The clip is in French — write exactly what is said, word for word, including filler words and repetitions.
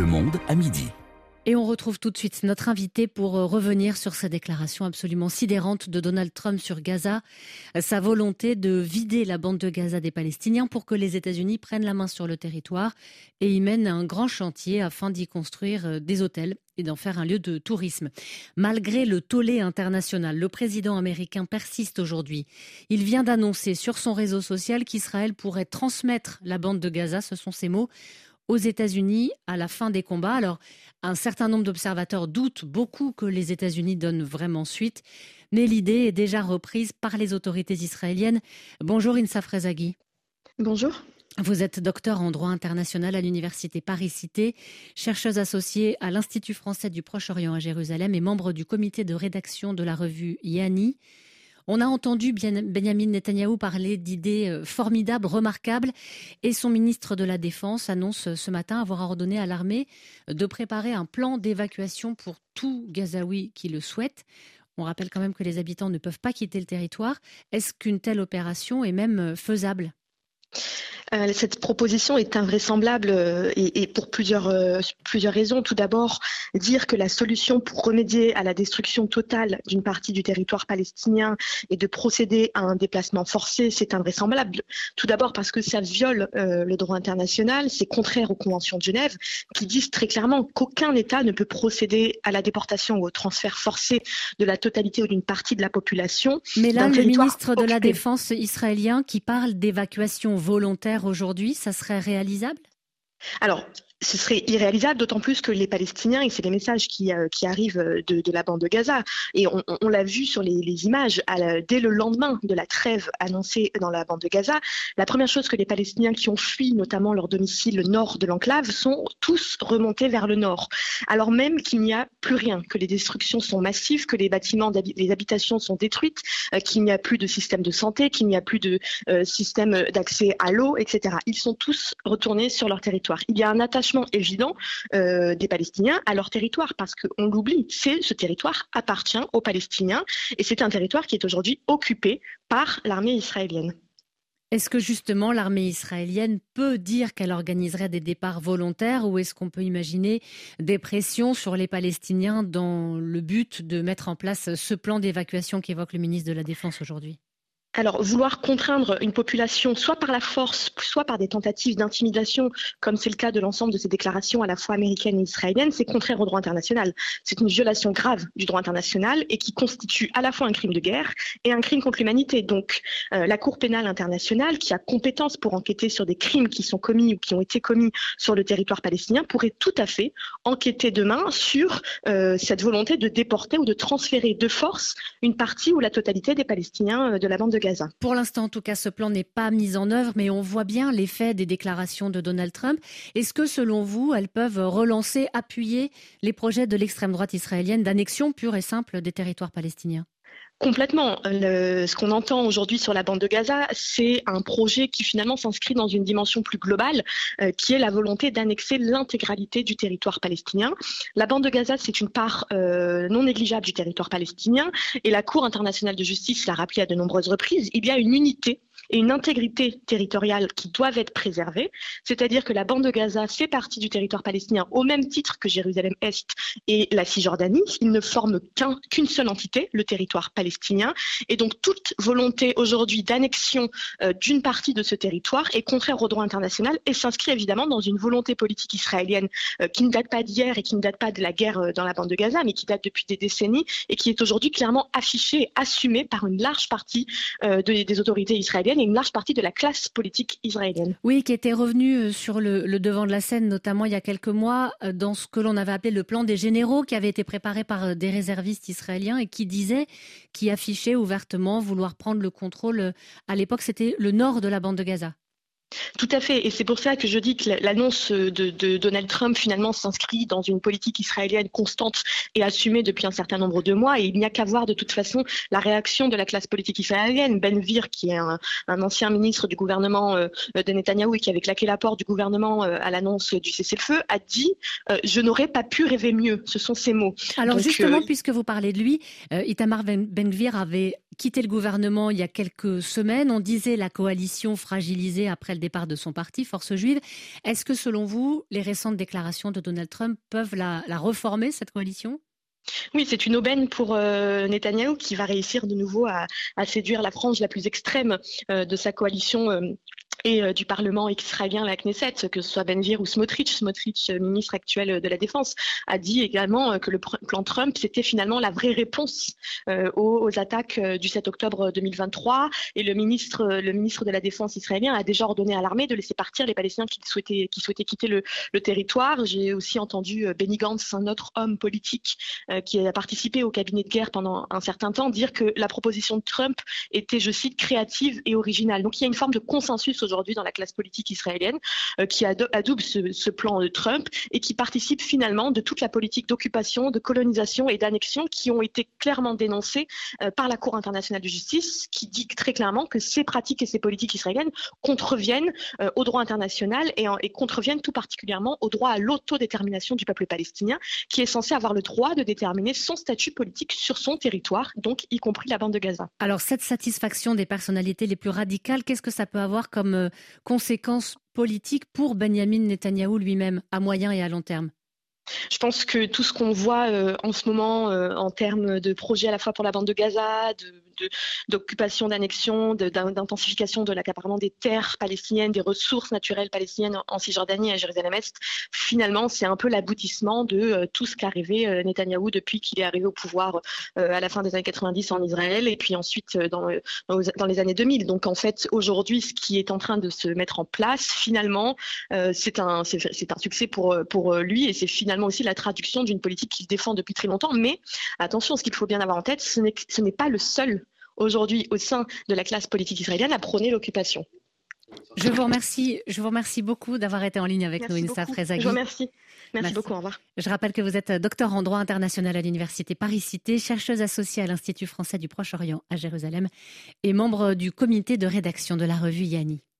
Le Monde à midi. Et on retrouve tout de suite notre invité pour revenir sur sa déclaration absolument sidérante de Donald Trump sur Gaza, sa volonté de vider la bande de Gaza des Palestiniens pour que les États-Unis prennent la main sur le territoire et y mènent un grand chantier afin d'y construire des hôtels et d'en faire un lieu de tourisme. Malgré le tollé international, le président américain persiste aujourd'hui. Il vient d'annoncer sur son réseau social qu'Israël pourrait transmettre la bande de Gaza, ce sont ses mots, aux États-Unis à la fin des combats. Alors, un certain nombre d'observateurs doutent beaucoup que les États-Unis donnent vraiment suite, mais l'idée est déjà reprise par les autorités israéliennes. Bonjour Insa Frezaghi. Bonjour. Vous êtes docteur en droit international à l'université Paris-Cité, chercheuse associée à l'Institut français du Proche-Orient à Jérusalem et membre du comité de rédaction de la revue Yanni. On a entendu Benyamin Netanyahou parler d'idées formidables, remarquables, et son ministre de la Défense annonce ce matin avoir ordonné à l'armée de préparer un plan d'évacuation pour tout Gazaoui qui le souhaite. On rappelle quand même que les habitants ne peuvent pas quitter le territoire. Est-ce qu'une telle opération est même faisable ? Euh, cette proposition est invraisemblable euh, et, et pour plusieurs, euh, plusieurs raisons. Tout d'abord, dire que la solution pour remédier à la destruction totale d'une partie du territoire palestinien est de procéder à un déplacement forcé, c'est invraisemblable. Tout d'abord parce que ça viole euh, le droit international, c'est contraire aux conventions de Genève qui disent très clairement qu'aucun État ne peut procéder à la déportation ou au transfert forcé de la totalité ou d'une partie de la population. Mais là, le ministre occupé. de la Défense israélien qui parle d'évacuation volontaire aujourd'hui, ça serait réalisable ? Alors, ce serait irréalisable, d'autant plus que les Palestiniens, et c'est les messages qui, euh, qui arrivent de, de la bande de Gaza, et on, on, on l'a vu sur les, les images, à la, dès le lendemain de la trêve annoncée dans la bande de Gaza, la première chose que les Palestiniens qui ont fui, notamment leur domicile nord de l'enclave, sont tous remontés vers le nord, alors même qu'il n'y a plus rien, que les destructions sont massives, que les bâtiments, les habitations sont détruites, euh, qu'il n'y a plus de système de santé, qu'il n'y a plus de euh, système d'accès à l'eau, et cetera. Ils sont tous retournés sur leur territoire. Il y a un attachement évident euh, des Palestiniens à leur territoire parce qu'on l'oublie, c'est, ce territoire appartient aux Palestiniens et c'est un territoire qui est aujourd'hui occupé par l'armée israélienne. Est-ce que justement l'armée israélienne peut dire qu'elle organiserait des départs volontaires ou est-ce qu'on peut imaginer des pressions sur les Palestiniens dans le but de mettre en place ce plan d'évacuation qu'évoque le ministre de la Défense aujourd'hui ? Alors, vouloir contraindre une population, soit par la force, soit par des tentatives d'intimidation, comme c'est le cas de l'ensemble de ces déclarations à la fois américaines et israéliennes, c'est contraire au droit international. C'est une violation grave du droit international et qui constitue à la fois un crime de guerre et un crime contre l'humanité. Donc, euh, la Cour pénale internationale, qui a compétence pour enquêter sur des crimes qui sont commis ou qui ont été commis sur le territoire palestinien, pourrait tout à fait enquêter demain sur euh, cette volonté de déporter ou de transférer de force une partie ou la totalité des Palestiniens de la bande de Gaza. Pour l'instant, en tout cas, ce plan n'est pas mis en œuvre, mais on voit bien l'effet des déclarations de Donald Trump. Est-ce que, selon vous, elles peuvent relancer, appuyer les projets de l'extrême droite israélienne d'annexion pure et simple des territoires palestiniens ? Complètement. Le, ce qu'on entend aujourd'hui sur la bande de Gaza, c'est un projet qui finalement s'inscrit dans une dimension plus globale, euh, qui est la volonté d'annexer l'intégralité du territoire palestinien. La bande de Gaza, c'est une part euh, non négligeable du territoire palestinien, et la Cour internationale de justice l'a rappelé à de nombreuses reprises, il y a une unité et une intégrité territoriale qui doivent être préservées, c'est-à-dire que la bande de Gaza fait partie du territoire palestinien au même titre que Jérusalem-Est et la Cisjordanie. Ils ne forment qu'un, qu'une seule entité, le territoire palestinien, et donc toute volonté aujourd'hui d'annexion euh, d'une partie de ce territoire est contraire au droit international et s'inscrit évidemment dans une volonté politique israélienne euh, qui ne date pas d'hier et qui ne date pas de la guerre euh, dans la bande de Gaza, mais qui date depuis des décennies et qui est aujourd'hui clairement affichée et assumée par une large partie euh, de, des autorités israéliennes et une large partie de la classe politique israélienne. Oui, qui était revenue sur le, le devant de la scène, notamment il y a quelques mois, dans ce que l'on avait appelé le plan des généraux, qui avait été préparé par des réservistes israéliens et qui disait, qui affichait ouvertement vouloir prendre le contrôle. À l'époque, c'était le nord de la bande de Gaza. Tout à fait, et c'est pour ça que je dis que l'annonce de, de Donald Trump finalement s'inscrit dans une politique israélienne constante et assumée depuis un certain nombre de mois, et il n'y a qu'à voir de toute façon la réaction de la classe politique israélienne. Ben Gvir, qui est un, un ancien ministre du gouvernement euh, de Netanyahou et qui avait claqué la porte du gouvernement euh, à l'annonce du cessez-le-feu, a dit euh, « Je n'aurais pas pu rêver mieux ». Ce sont ses mots. Alors Donc, justement, euh, puisque vous parlez de lui, euh, Itamar Ben Gvir avait quitté le gouvernement il y a quelques semaines. On disait la coalition fragilisée après le départ de son parti, Force juive. Est-ce que selon vous, les récentes déclarations de Donald Trump peuvent la, la reformer, cette coalition ? Oui, c'est une aubaine pour euh, Netanyahou qui va réussir de nouveau à, à séduire la frange la plus extrême euh, de sa coalition euh, et euh, du Parlement israélien, la Knesset, que ce soit Ben Gvir ou Smotrich. Smotrich, ministre actuel de la Défense, a dit également euh, que le plan Trump, c'était finalement la vraie réponse euh, aux, aux attaques euh, du sept octobre deux mille vingt-trois. Et le ministre, le ministre de la Défense israélien a déjà ordonné à l'armée de laisser partir les Palestiniens qui souhaitaient, qui souhaitaient quitter le, le territoire. J'ai aussi entendu euh, Benny Gantz, un autre homme politique euh, qui a participé au cabinet de guerre pendant un certain temps, dire que la proposition de Trump était, je cite, créative et originale. Donc il y a une forme de consensus aujourd'hui dans la classe politique israélienne euh, qui adoube ce, ce plan de Trump et qui participe finalement de toute la politique d'occupation, de colonisation et d'annexion qui ont été clairement dénoncées euh, par la Cour internationale de justice, qui dit très clairement que ces pratiques et ces politiques israéliennes contreviennent euh, au droit international et, en, et contreviennent tout particulièrement au droit à l'autodétermination du peuple palestinien, qui est censé avoir le droit de déterminer son statut politique sur son territoire, donc y compris la bande de Gaza. Alors cette satisfaction des personnalités les plus radicales, qu'est-ce que ça peut avoir comme euh, conséquences politiques pour Benyamin Netanyahou lui-même, à moyen et à long terme ? Je pense que tout ce qu'on voit euh, en ce moment euh, en termes de projets à la fois pour la bande de Gaza, de, de, d'occupation, d'annexion, de, d'intensification de l'accaparement des terres palestiniennes, des ressources naturelles palestiniennes en Cisjordanie et à Jérusalem-Est, finalement c'est un peu l'aboutissement de euh, tout ce qu'a rêvé euh, Netanyahou depuis qu'il est arrivé au pouvoir euh, à la fin des années quatre-vingt-dix en Israël et puis ensuite euh, dans, dans, dans les années deux mille. Donc en fait aujourd'hui ce qui est en train de se mettre en place finalement euh, c'est, un, c'est, c'est un succès pour, pour lui et c'est finalement aussi la traduction d'une politique qui se défend depuis très longtemps. Mais attention, ce qu'il faut bien avoir en tête, ce n'est, ce n'est pas le seul aujourd'hui au sein de la classe politique israélienne à prôner l'occupation. Je vous remercie, je vous remercie beaucoup d'avoir été en ligne avec Merci nous, Insa Frezzaghi. Je vous remercie. Merci, Merci beaucoup, au revoir. Je rappelle que vous êtes docteur en droit international à l'université Paris-Cité, chercheuse associée à l'Institut français du Proche-Orient à Jérusalem et membre du comité de rédaction de la revue Yanni.